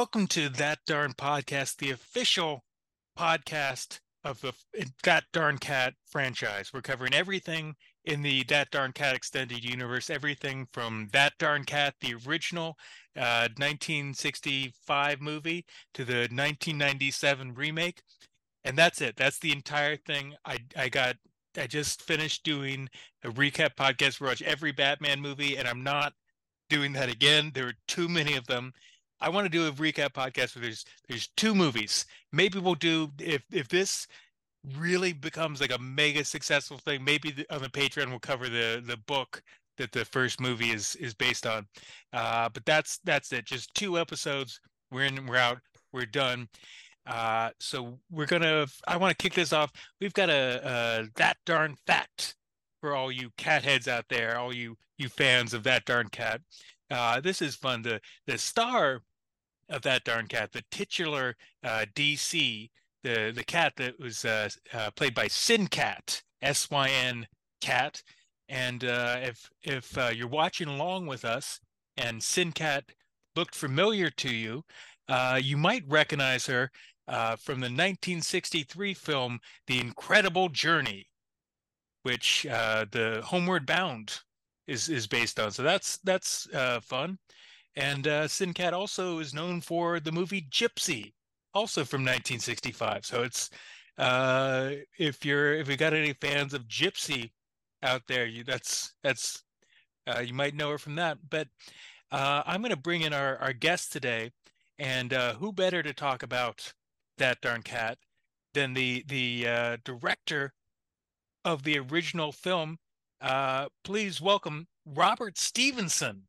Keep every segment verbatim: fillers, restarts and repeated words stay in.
Welcome to That Darn Podcast, the official podcast of the That Darn Cat franchise. We're covering everything in the That Darn Cat extended universe, everything from That Darn Cat, the original uh, nineteen sixty-five movie, to the nineteen ninety-seven remake. And that's it. That's the entire thing. I I got I just finished doing a recap podcast where I watch every Batman movie, and I'm not doing that again. There are too many of them. I want to do a recap podcast where there's there's two movies. Maybe we'll do, if if this really becomes like a mega successful thing, maybe the, on the Patreon we'll cover the the book that the first movie is is based on. Uh, but that's that's it. Just two episodes. We're in. We're out. We're done. Uh, so we're gonna. I want to kick this off. We've got a, a that darn fact for all you cat heads out there, all you you fans of That Darn Cat. Uh, this is fun. The the star of That Darn Cat, the titular uh, D C, the the cat that was uh, uh, played by Syncat, S Y N Cat. And uh, if if uh, you're watching along with us and Syncat looked familiar to you, uh, you might recognize her uh, from the nineteen sixty-three film The Incredible Journey, which uh, the Homeward Bound is is based on. So that's that's uh, fun. And uh, Syncat also is known for the movie Gypsy, also from nineteen sixty-five. So it's uh, if you're if you got any fans of Gypsy out there, you that's that's uh, you might know her from that. But uh, I'm going to bring in our our guest today, and uh, who better to talk about That Darn Cat than the the uh, director of the original film. Uh, please welcome Robert Stevenson.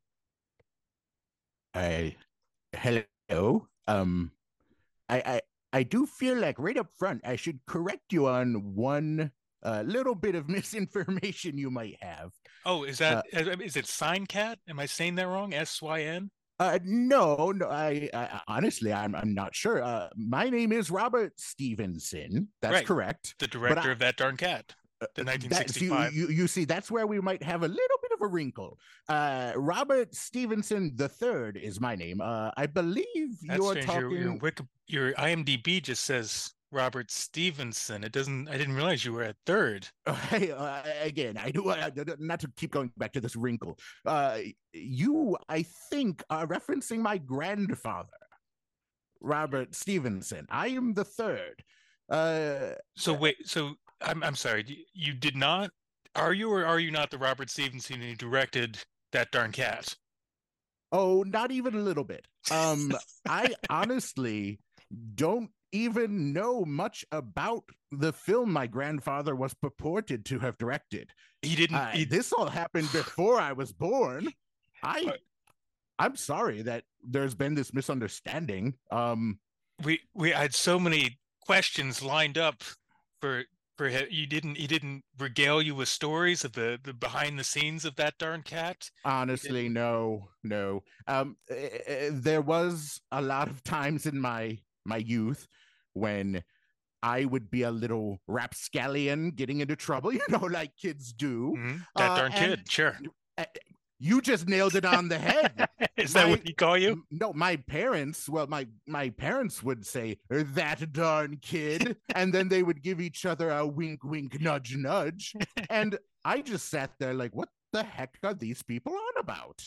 I hello. Um, I, I I do feel like right up front I should correct you on one uh, little bit of misinformation you might have. Oh, is that uh, is it Syncat? Am I saying that wrong? S Y N? Uh, no, no. I, I honestly, I'm I'm not sure. Uh, my name is Robert Stevenson. That's right. correct. The director I, of That Darn Cat. The nineteen sixty-five. You, you, you see, that's where we might have a little bit of a wrinkle. Uh, Robert Stevenson the third is my name. Uh, I believe that's you're strange. talking. Your, your, Wiki, your IMDb just says Robert Stevenson. It doesn't. I didn't realize you were at third. Uh, hey, uh, again, I do uh, not to keep going back to this wrinkle. Uh, you, I think, are referencing my grandfather, Robert Stevenson. I am the third. Uh, so wait. So. I'm I'm sorry. You did not. Are you or are you not the Robert Stevenson who directed That Darn Cat? Oh, not even a little bit. Um, I honestly don't even know much about the film my grandfather was purported to have directed. He didn't. Uh, he... This all happened before I was born. I, I'm sorry that there's been this misunderstanding. Um, we we had so many questions lined up for. For him. You didn't he didn't regale you with stories of the, the behind the scenes of That Darn Cat? Honestly, no, no. Um, uh, there was a lot of times in my my youth when I would be a little rapscallion getting into trouble, you know, like kids do. Mm-hmm. That uh, darn kid, sure. Uh, you just nailed it on the head. Is my, that what you call you? No, my parents, well, my, my parents would say, that darn kid. And then they would give each other a wink, wink, nudge, nudge. And I just sat there like, what the heck are these people on about?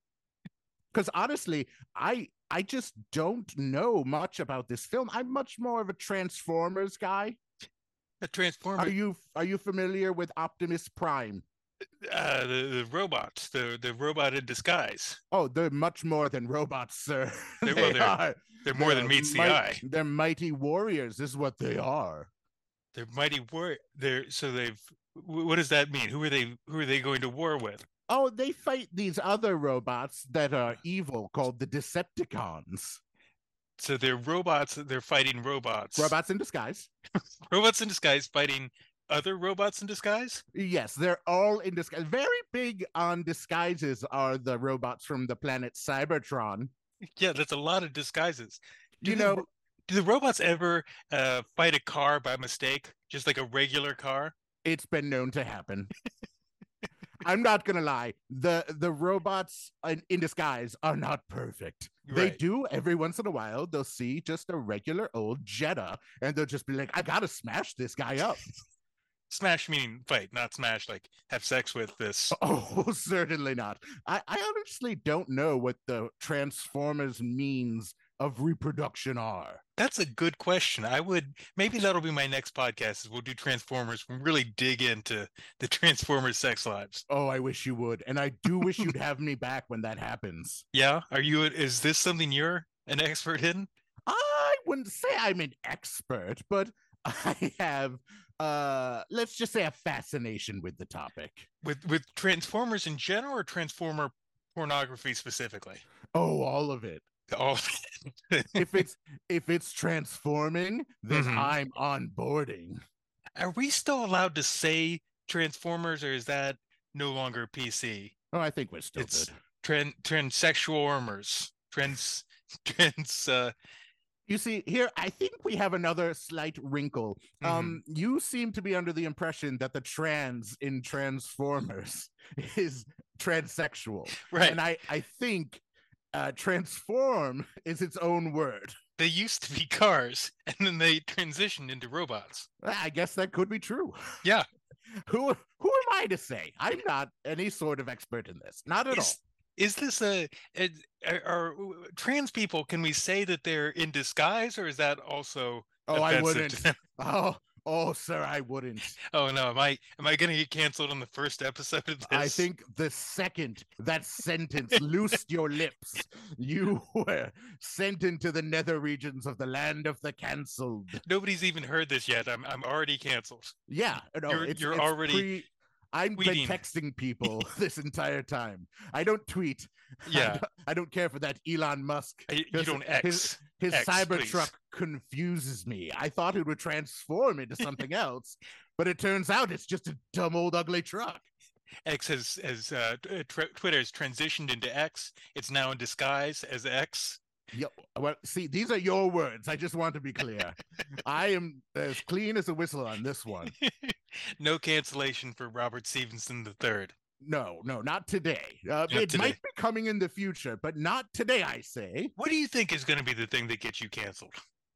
Because honestly, I I just don't know much about this film. I'm much more of a Transformers guy. A Transformer? Are you, are you familiar with Optimus Prime? Uh, the, the robots, the the robot in disguise. Oh, they're much more than robots, sir. They're, they well, they're, are. They're more they're than meets might, the eye. They're mighty warriors, is what they are. They're mighty war. They're so they've. What does that mean? Who are they? Who are they going to war with? Oh, they fight these other robots that are evil, called the Decepticons. So they're robots. They're fighting robots. Robots in disguise. Robots in disguise fighting other robots in disguise? Yes, they're all in disguise. Very big on disguises are the robots from the planet Cybertron. Yeah, that's a lot of disguises. Do you the, know, do the robots ever uh, fight a car by mistake? Just like a regular car? It's been known to happen. I'm not gonna lie. The the robots in, in disguise are not perfect. They Right. do every once in a while. They'll see just a regular old Jetta, and they'll just be like, "I gotta smash this guy up." Smash meaning fight, not smash like have sex with this. Oh, certainly not. I, I honestly don't know what the Transformers means of reproduction are. That's a good question. I would maybe that'll be my next podcast. Is we'll do Transformers. We'll really dig into the Transformers sex lives. Oh, I wish you would, and I do wish you'd have me back when that happens. Yeah, are you? Is this something you're an expert in? I wouldn't say I'm an expert, but I have, uh, let's just say, a fascination with the topic. With with Transformers in general, or Transformer pornography specifically? Oh, all of it. Oh, If it's if it's transforming, then Mhm. I'm onboarding. Are we still allowed to say Transformers, or is that no longer P C? Oh, I think we're still It's good. trans transsexualmers, trans trans. Uh, You see, here I think we have another slight wrinkle. mhm. Um, you seem to be under the impression that the trans in Transformers is transsexual, Right. and I I think uh, transform is its own word. They used to be cars, and then they transitioned into robots. I guess that could be true. Yeah. Who who am I to say? I'm not any sort of expert in this. Not at all. Is is this a, a are, are trans people? Can we say that they're in disguise, or is that also Oh, I offensive wouldn't. to them? Oh, oh, sir, I wouldn't. Oh no, am I am I gonna get canceled on the first episode of this? I think the second that sentence loosed your lips, you were sent into the nether regions of the land of the cancelled. Nobody's even heard this yet. I'm I'm already canceled. Yeah, no, You're- it's, you're it's already pre- I've tweeting. been texting people this entire time. I don't tweet. I Yeah, don't, I don't care for that Elon Musk. I- you His- don't his- X. His X, Cybertruck please. confuses me. I thought it would transform into something else, but it turns out it's just a dumb old ugly truck. X has has uh, t- tw- Twitter has transitioned into X. It's now in disguise as X. Yo, well, see, these are your words. I just want to be clear. I am as clean as a whistle on this one. No cancellation for Robert Stevenson the third. No, no, not today. Uh, Not it today. might be coming in the future, but not today, I say. What do you think is going to be the thing that gets you canceled?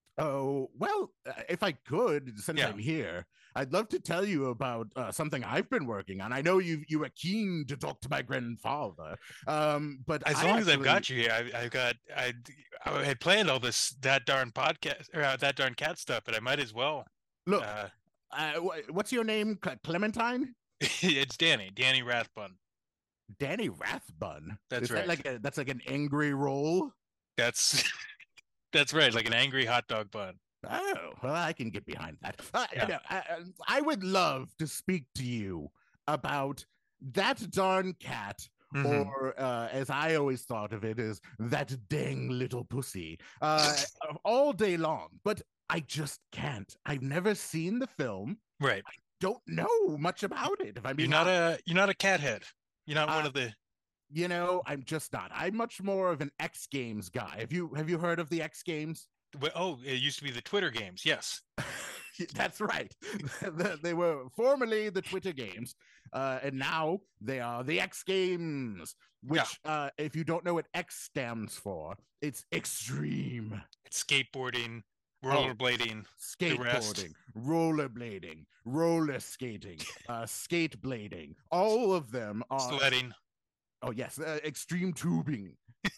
Oh, well, uh, if I could, since Yeah. I'm here, I'd love to tell you about uh, something I've been working on. I know you you were keen to talk to my grandfather, um, but As I long as I've actually- got you here, I, I've got I I had planned all this that darn podcast or uh, that darn cat stuff, but I might as well. look, Uh, uh, wh- what's your name? Cle- Clementine? it's Danny, Danny Rathbun. Danny Rathbun. That's Is that right. like a that's like an angry roll. That's that's right, like an angry hot dog bun. Oh, well, I can get behind that. Uh, Yeah. no, I, I would love to speak to you about that darn cat, Mhm. or uh, as I always thought of it, as that dang little pussy, uh, all day long. But I just can't. I've never seen the film. Right. Don't know much about it. If I You're mean, not a you're not a cat head. You're not one Uh, of the you know, I'm just not. I'm much more of an X Games guy. Have you have you heard of the X Games? well, oh, it used to be the Twitter games. Yes. That's right. They were formerly the Twitter games, uh, and now they are the X Games. Which, uh, if you don't know what X stands for, it's extreme It's skateboarding, Oh. rollerblading. The rest. skateboarding, rollerblading, roller skating, uh, skate blading. All of them are. Sledding, Oh yes, uh, extreme tubing.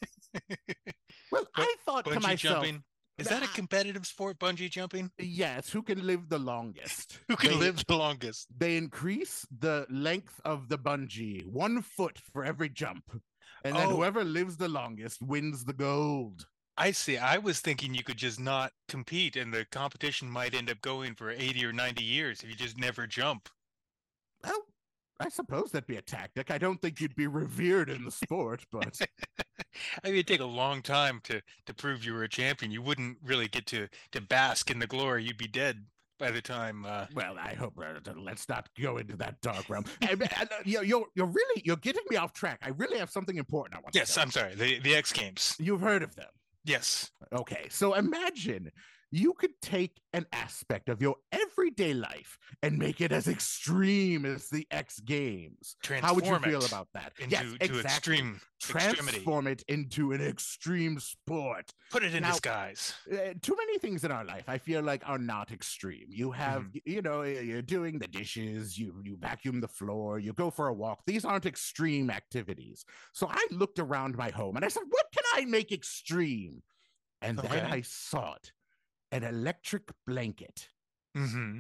Well, Bu- I thought to bungee myself, jumping. Is that a "Ah, competitive sport, bungee jumping? yes, who can live the longest? Who can They- live the longest? They increase the length of the bungee one foot for every jump, and then Oh. whoever lives the longest wins the gold. I see. I was thinking you could just not compete and the competition might end up going for eighty or ninety years if you just never jump. Well, I suppose that'd be a tactic. I don't think you'd be revered in the sport, but I mean, it'd take a long time to to prove you were a champion. You wouldn't really get to to bask in the glory. You'd be dead by the time. Uh, well, I hope uh, let's not go into that dark realm. And, and, uh, you're, you're you're really you're getting me off track. I really have something important I want to yes, tell I'm sorry. The the X Games. you. You've heard of them. Yes. Okay, so imagine you could take an aspect of your everyday life and make it as extreme as the X Games. How would you feel about that? Into, yes, to exactly. extreme Transform extremity. it into an extreme sport. Put it in now, disguise. Uh, too many things in our life, I feel like, are not extreme. You have, mm-hmm. you know, you're doing the dishes, you you vacuum the floor, you go for a walk. These aren't extreme activities. So I looked around my home and I said, what can I make extreme? And okay. then I sought an electric blanket. Mm-hmm.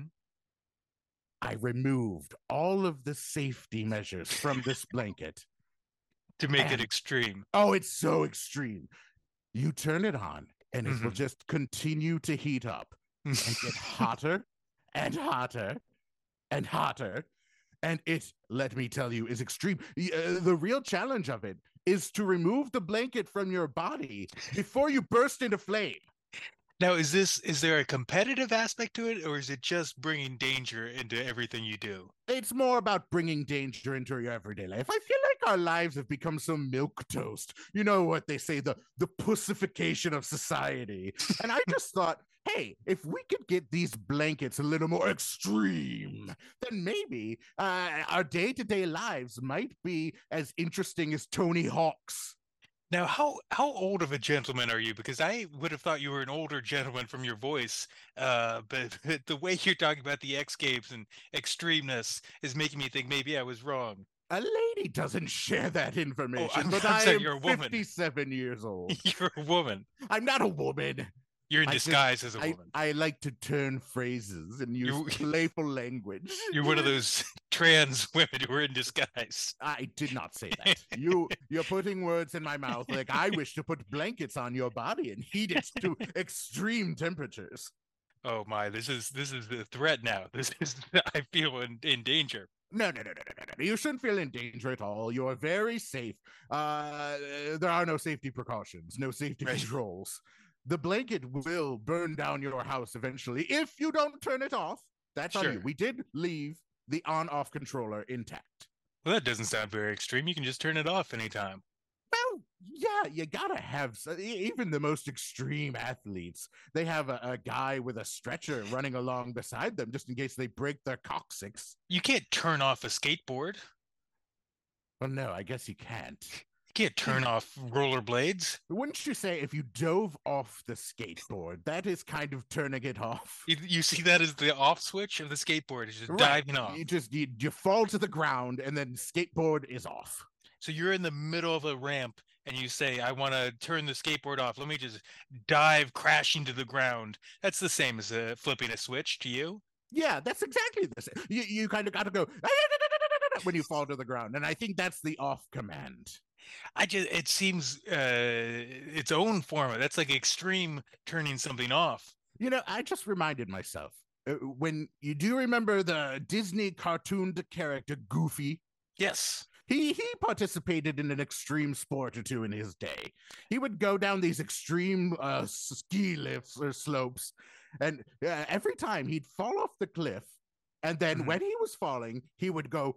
I removed all of the safety measures from this blanket. To make and, it extreme. Oh, it's so extreme. You turn it on and mm-hmm. it will just continue to heat up and get hotter and hotter and hotter. And it, let me tell you, is extreme. Uh, the real challenge of it is to remove the blanket from your body before you burst into flame. Now, is this, is there a competitive aspect to it, or is it just bringing danger into everything you do? It's more about bringing danger into your everyday life. I feel like our lives have become so milquetoast. You know what they say, the, the pussification of society. And I just thought, hey, if we could get these blankets a little more extreme, then maybe uh, our day-to-day lives might be as interesting as Tony Hawk's. Now, how how old of a gentleman are you? Because I would have thought you were an older gentleman from your voice, uh, but, but the way you're talking about the X Games and extremeness is making me think maybe I was wrong. A lady doesn't share that information, oh, I'm, but I'm I sorry, am you're a woman. fifty-seven years old. You're a woman. I'm not a woman. You're in disguise just, as a woman. I, I like to turn phrases and use you're, playful language. You're one of those trans women who are in disguise. I did not say that. You, you're putting words in my mouth like I wish to put blankets on your body and heat it to extreme temperatures. Oh my, this is this is the threat now. This is, I feel in, in danger. No, no, no, no, no, no. You shouldn't feel in danger at all. You are very safe. Uh, there are no safety precautions, no safety right. controls. The blanket will burn down your house eventually if you don't turn it off. That's sure. on you. We did leave the on-off controller intact. Well, that doesn't sound very extreme. You can just turn it off anytime. Well, yeah, you gotta have, even the most extreme athletes, they have a, a guy with a stretcher running along beside them just in case they break their coccyx. You can't turn off a skateboard. Well, no, I guess you can't. Can't turn off rollerblades. Wouldn't you say if you dove off the skateboard, that is kind of turning it off? You, you see that as the off switch of the skateboard. It's just right. diving off. You just you, you fall to the ground and then skateboard is off. So you're in the middle of a ramp and you say, I want to turn the skateboard off. Let me just dive crashing to the ground. That's the same as uh, flipping a switch to you. Yeah, that's exactly the same. You, you kind of got to go when you fall to the ground. And I think that's the off command. I just, it seems uh, its own form. That's like extreme turning something off. You know, I just reminded myself uh, when you do remember the Disney cartoon character Goofy. Yes. He he participated in an extreme sport or two in his day. He would go down these extreme uh, ski lifts or slopes, and uh, every time he'd fall off the cliff, and then mm-hmm. when he was falling, he would go,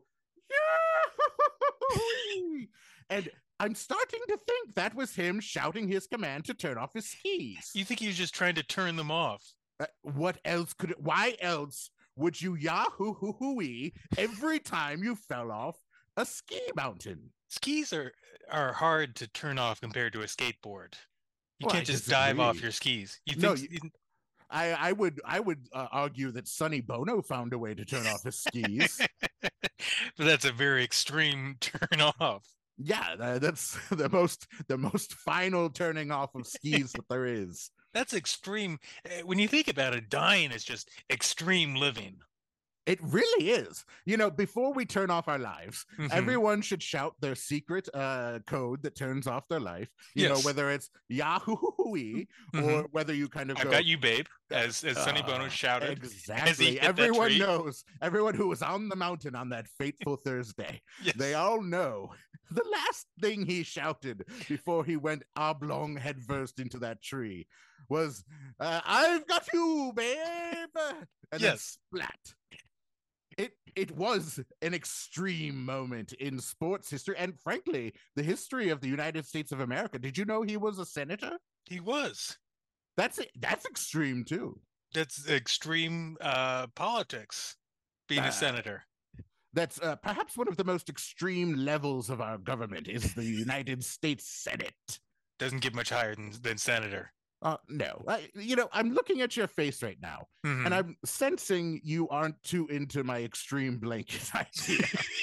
yeah! And I'm starting to think that was him shouting his command to turn off his skis. You think he was just trying to turn them off? Uh, what else could it, why else would you yahoo hoo hooey every time you fell off a ski mountain? Skis are are hard to turn off compared to a skateboard. You well, can't I just disagree. dive off your skis. You think no, you, I, I would I would uh, argue that Sonny Bono found a way to turn off his skis. But that's a very extreme turn off. Yeah, that's the most the most final turning off of skis that there is. That's extreme. When you think about it, dying is just extreme living. It really is. You know, before we turn off our lives, mm-hmm. everyone should shout their secret uh, code that turns off their life. You yes. know, whether it's Yahoo mm-hmm. or whether you kind of I've go, got you, babe, as as Sonny Bono uh, shouted. Exactly. Everyone knows. Everyone who was on the mountain on that fateful Thursday. Yes. They all know the last thing he shouted before he went oblong headfirst into that tree was, uh, I've got you, babe. And yes. then splat. It it was an extreme moment in sports history and, frankly, the history of the United States of America. Did you know he was a senator? He was. That's that's extreme too. That's extreme uh, politics, being a Uh, senator. that's uh, perhaps one of the most extreme levels of our government is the United States Senate. Doesn't get much higher than, than senator. Uh, no, I, you know, I'm looking at your face right now, Mhm. and I'm sensing you aren't too into my extreme blanket idea.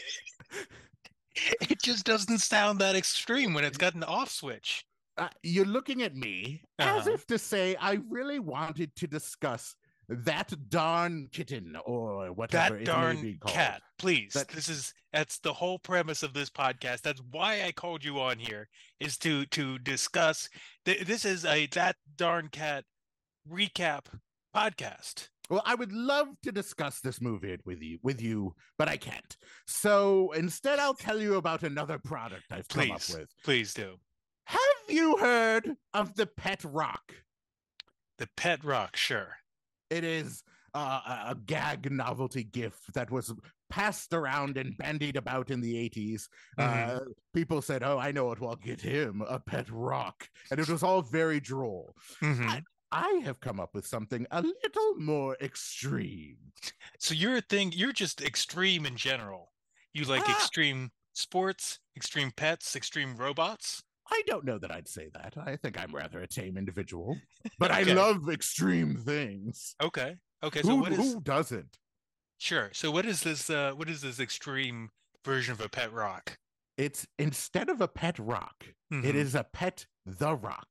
It just doesn't sound that extreme when it's got an off switch. Uh, you're looking at me as Uh-huh. if to say I really wanted to discuss that darn kitten or whatever That it may darn be called. cat, please. That- This is that's the whole premise of this podcast. That's why I called you on here, is to to discuss. Th- this is a that darn cat recap podcast. Well, I would love to discuss this movie with you, with you, but I can't. So instead, I'll tell you about another product I've come up Please, with. please do. Have you heard of the Pet Rock? The Pet Rock, sure. It is uh, a- a gag novelty gift that was passed around and bandied about in the eighties. Mhm. Uh, people said, "Oh, I know what will get him, a pet rock," and it was all very droll. Mhm. I have come up with something a little more extreme. So you're a thing. You're just extreme in general. You like Ah! extreme sports, extreme pets, extreme robots. I don't know that I'd say that. I think I'm rather a tame individual, but I Okay. love extreme things. Okay. Okay. So Who, what is who doesn't? sure? So what is this? Uh, what is this extreme version of a pet rock? It's instead of a pet rock, it Mhm. is a pet the rock.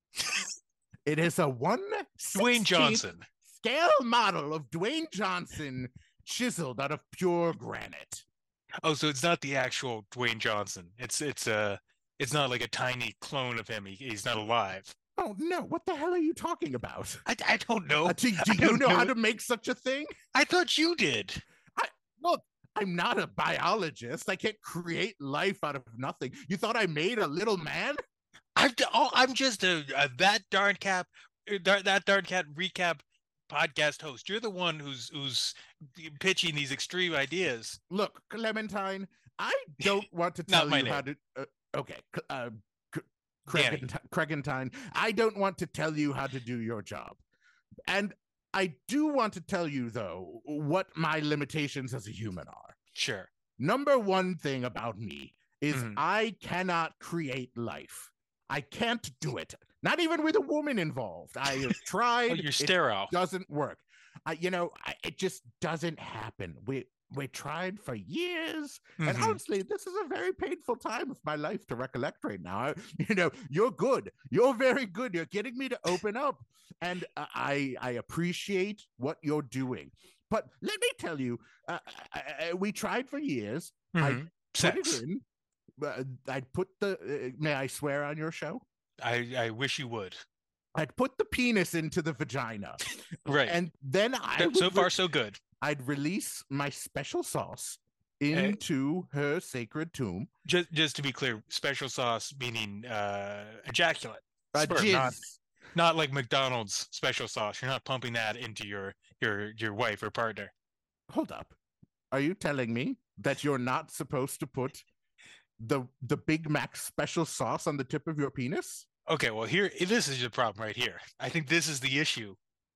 It is a one Dwayne Johnson. scale model of Dwayne Johnson chiseled out of pure granite. Oh, so it's not the actual Dwayne Johnson. It's it's uh it's not like a tiny clone of him. He, he's not alive. Oh no, what the hell are you talking about? I, I don't know. Uh, do do I you don't know how know. to make such a thing? I thought you did. Look, I'm not a biologist. I can't create life out of nothing. You thought I made a little man? I'm d- oh, I'm just a, a that darn cap uh, that, that darn cat recap podcast host. You're the one who's who's pitching these extreme ideas. Look, Clementine, I don't want to Not tell my you how name. to. Uh, okay, C- uh, C- Danny. Cregent- Cregentine, I don't want to tell you how to do your job. And I do want to tell you, though, what my limitations as a human are. Sure. Number one thing about me is Mhm. I cannot create life. I can't do it. Not even with a woman involved. I have tried. Oh, you're It sterile. doesn't work. I, you know, I, it just doesn't happen. We we tried for years, and Mhm. honestly, this is a very painful time of my life to recollect right now. I, you know, you're good. You're very good. You're getting me to open up, and uh, I I appreciate what you're doing. But let me tell you, uh, I, I, we tried for years. I Mhm. put Sex. it in. Uh, I'd put the. Uh, may I swear on your show? I I wish you would. I'd put the penis into the vagina, Right. and then I So- would so re- far so good. I'd release my special sauce Eh. into her sacred tomb. Just just to be clear, special sauce meaning uh ejaculate. Uh, Sperm, not, jizz. not like McDonald's special sauce. You're not pumping that into your your your wife or partner. Hold up. Are you telling me that you're not supposed to put the the Big Mac special sauce on the tip of your penis? Okay, well here this is the problem right here. I think this is the issue.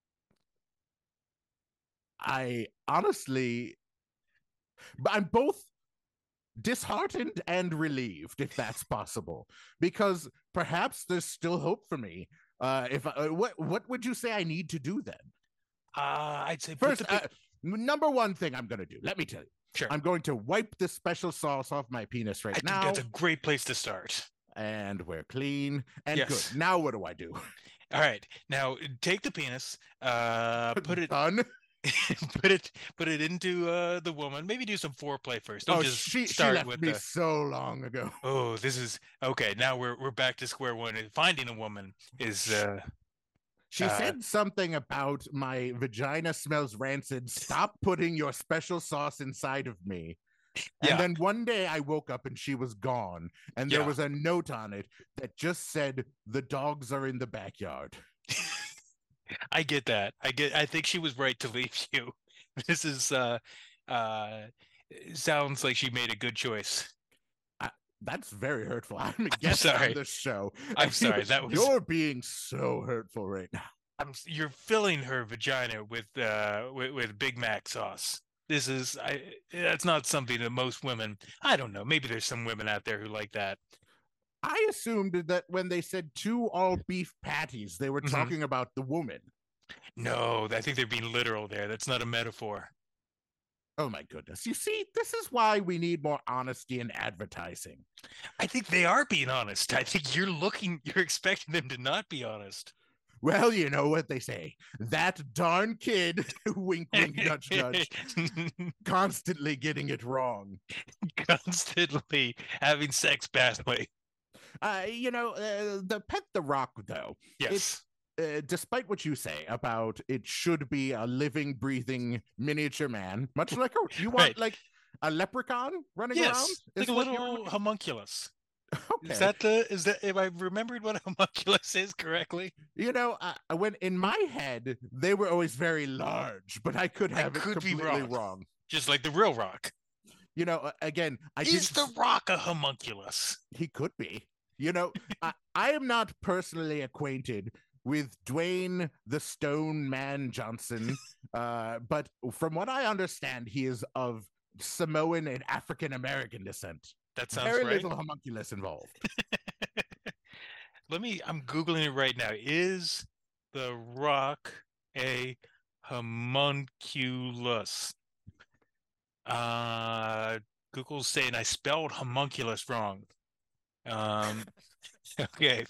I honestly, but I'm both disheartened and relieved, if that's possible, because perhaps there's still hope for me. Uh, if I, uh, what what would you say I need to do then? Uh I'd say put First, the big- uh, n- number one thing I'm going to do. Let me tell you. Sure. I'm going to wipe the special sauce off my penis I right think now, that's a great place to start. and we're clean and Yes. good. Now what do I do? All right. Now take the penis, uh put it Done. put it put it into uh the woman. Maybe do some foreplay first. Don't Oh, just she she start left with me the so long ago. oh, this is okay. Now we're we're back to square one. Finding a woman is uh She Uh, said something about my vagina smells rancid. Stop putting your special sauce inside of me. And Yeah. then one day I woke up and she was gone. And there Yeah. was a note on it that just said, "The dogs are in the backyard." I get that. I get I think she was right to leave you. This is uh uh sounds like she made a good choice. That's very hurtful. I'm a I'm guest on sorry. this show. I'm sorry. That was You're being so hurtful right now. I'm you're filling her vagina with uh with, with Big Mac sauce. This is I that's not something that most women, I don't know, maybe there's some women out there who like that. I assumed that when they said two all beef patties, they were Mhm. talking about the woman. No, I think they're being literal there. That's not a metaphor. Oh my goodness. You see, this is why we need more honesty in advertising. I think they are being honest. I think you're looking you're expecting them to not be honest. Well, you know what they say. That darn kid, wink, wink, nudge, nudge, constantly getting it wrong. Constantly having sex badly. Uh, you know, uh, the Pet the Rock, though. Yes. Uh, despite what you say about it should be a living, breathing miniature man, much like a, you want Right. like a leprechaun running Yes, around? like Is a what you're little looking- homunculus. Okay. Is that the is that if I remembered what a homunculus is correctly? You know, uh, when in my head they were always very large, but I could I have it could be completely wrong. wrong. Just like the real Rock. You know, uh, again, I Is didn't- the Rock a homunculus? he could be. You know, I, I am not personally acquainted with Dwayne the Stone Man Johnson, uh, but from what I understand, he is of Samoan and African American descent. That sounds Very right. little homunculus involved. Let me I'm Googling it right now. Is the Rock a homunculus? Uh Google's saying I spelled homunculus wrong. Um okay.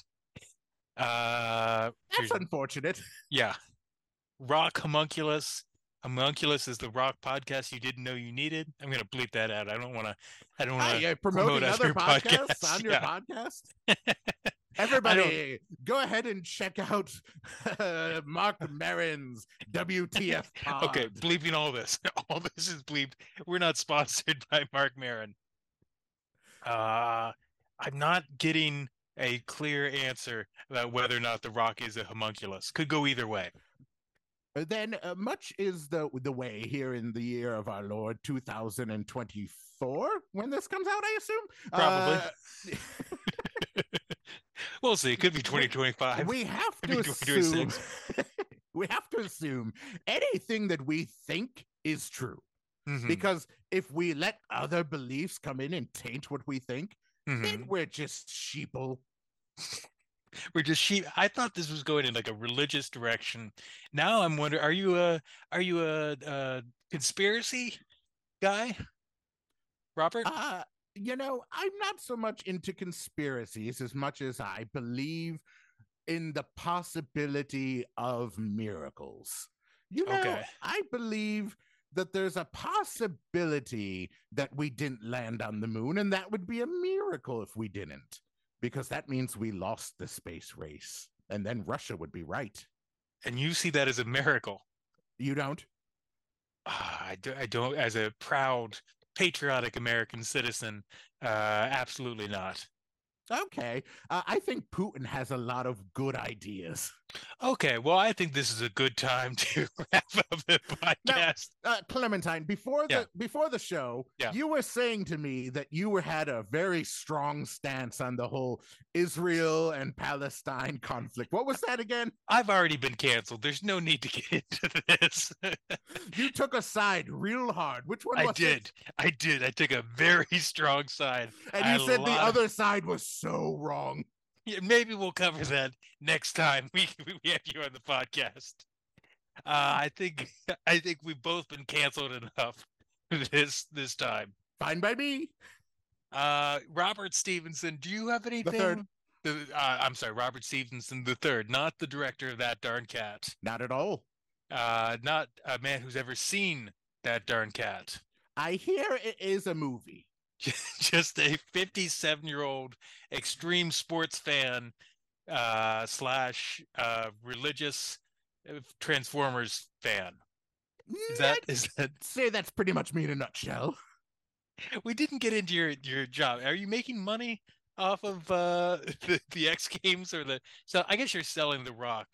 Uh That's here's- unfortunate. yeah. Rock homunculus. Homunculus is the Rock podcast you didn't know you needed. I'm gonna bleep that out. I don't want to. I don't want Hi, to uh, promoting promote other other podcasts podcasts, on your yeah. podcast. Everybody, go ahead and check out uh, Mark Marin's W T F pod. Okay, bleeping all this. All this is bleeped. We're not sponsored by Mark Maron. Uh, I'm not getting a clear answer about whether or not the Rock is a homunculus. Could go either way. Uh, Then uh, much is the the way here in the year of our Lord two thousand twenty-four when this comes out, I assume. Probably. Uh, We'll see. It could be twenty twenty-five. we have Could be to twenty assume twenty-six. we have to assume anything that we think is true. Mhm, Because if we let other beliefs come in and taint what we think, mhm. then we're just sheeple. We're just sheep. I thought this was going in like a religious direction. Now I'm wondering, are you a are you a, a conspiracy guy, Robert? Uh, you know, I'm not so much into conspiracies as much as I believe in the possibility of miracles. You know, Okay. I believe that there's a possibility that we didn't land on the moon, and that would be a miracle if we didn't, because that means we lost the space race, and then Russia would be right. And you see that as a miracle. You don't? Ah, I, do, I don't, as a proud, patriotic American citizen, uh, absolutely not. Okay. Uh, I think Putin has a lot of good ideas. Okay, well, I think this is a good time to wrap up the podcast. Uh, Clementine, before the Yeah. before the show, Yeah. you were saying to me that you were had a very strong stance on the whole Israel and Palestine conflict. What was that again? I've already been canceled. There's no need to get into this. You took a side real hard. Which one I was did. it? I did. I took a very strong side. And I you had a said the lot of- other side was so wrong. Yeah, maybe we'll cover that next time we we have you on the podcast. Uh, I think I think we've both been canceled enough this this time. Fine by me. Uh, Robert Stevenson, do you have anything? third. The, uh, I'm sorry, Robert Stevenson the third, not the director of That Darn Cat. Not at all. Uh, not a man who's ever seen That Darn Cat. I hear it is a movie. Just a fifty-seven-year-old extreme sports fan uh, slash uh, religious uh, Transformers fan. Is that is that? I'd say that's pretty much me in a nutshell. We didn't get into your your job. Are you making money off of uh, the the X Games or the? So I guess you're selling the Rock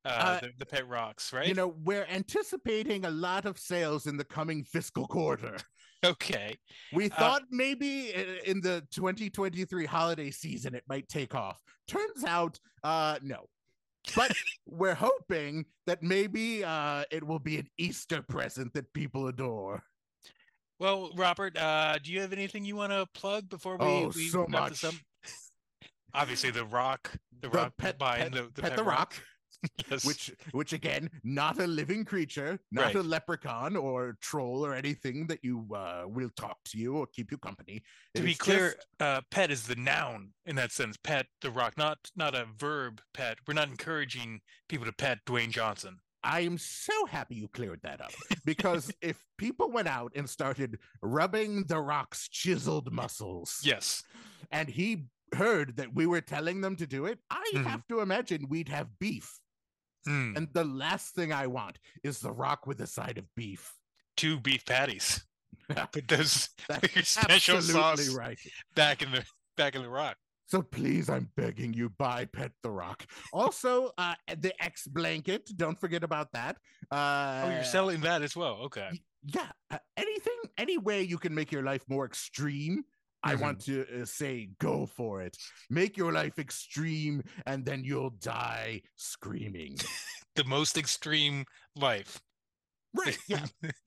uh, Uh, the, the pet rocks, right? You know, we're anticipating a lot of sales in the coming fiscal quarter. Okay. We Uh, thought maybe in the twenty twenty-three holiday season it might take off. Turns out, uh, no. But we're hoping that maybe uh, it will be an Easter present that people adore. well, Robert, uh, do you have anything you want to plug before we, Oh, we so wrap this up? much. Obviously, the Rock, the, The Rock pet, buying pet, the, the pet pet the rock. rock. Yes. Which, which again, not a living creature, not Right. a leprechaun or troll or anything that you uh, will talk to you or keep you company. To It be is clear, just- uh, pet is the noun in that sense. Pet the rock, not not a verb. Pet. We're not encouraging people to pet Dwayne Johnson. I am so happy you cleared that up because if people went out and started rubbing the rock's chiseled muscles, Yes. and he heard that we were telling them to do it, I Mhm. have to imagine we'd have beef. Mm. And the last thing I want is the rock with a side of beef. Two beef patties. Put those That's with your special absolutely sauce right. back in the back in the rock. So please, I'm begging you, buy Pet the Rock. Also, uh, the X blanket. Don't forget about that. Uh, Oh, you're selling that as well. Okay. y- Yeah, uh, anything, any way you can make your life more extreme. I Mhm. want to uh, say, go for it. Make your life extreme, and then you'll die screaming. The most extreme life. Right. Yeah.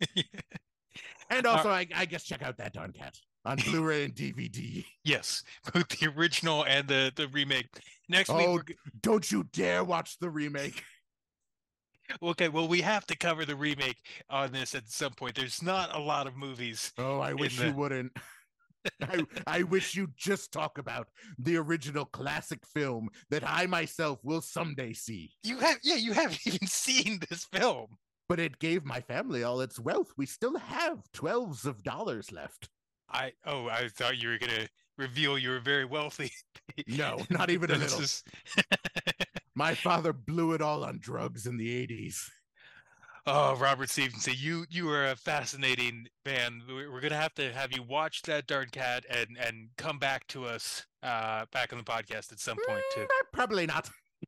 And also, I, I guess check out That Darn Cat on Blu-ray and D V D. Yes, both the original and the the remake. Next Oh, week, we're, g- don't you dare watch the remake. okay. Well, we have to cover the remake on this at some point. There's not a lot of movies. Oh, I wish the- you wouldn't. I, I wish you'd just talk about the original classic film that I myself will someday see. You have, yeah, you haven't even seen this film. But it gave my family all its wealth. We still have twelves of dollars left. I oh, I thought you were gonna reveal you were very wealthy. No, not even a This little. is- My father blew it all on drugs in the eighties. Oh, Robert Stevenson, you you are a fascinating man. We're we're gonna have to have you watch That Darn Cat and and come back to us uh back on the podcast at some point too. Mm, probably not.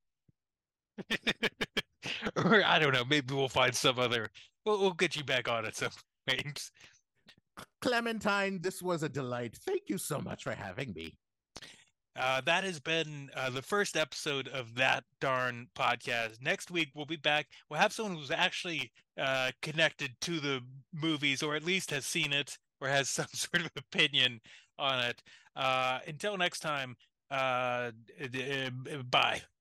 Or I don't know, maybe we'll find some other. We'll, we'll get you back on at some point. Clementine, this was a delight. Thank you so much for having me. Uh, that has been uh, the first episode of That Darn Podcast. Next week, we'll be back. We'll have someone who's actually uh, connected to the movies, or at least has seen it, or has some sort of opinion on it. Uh, until next time, uh, bye.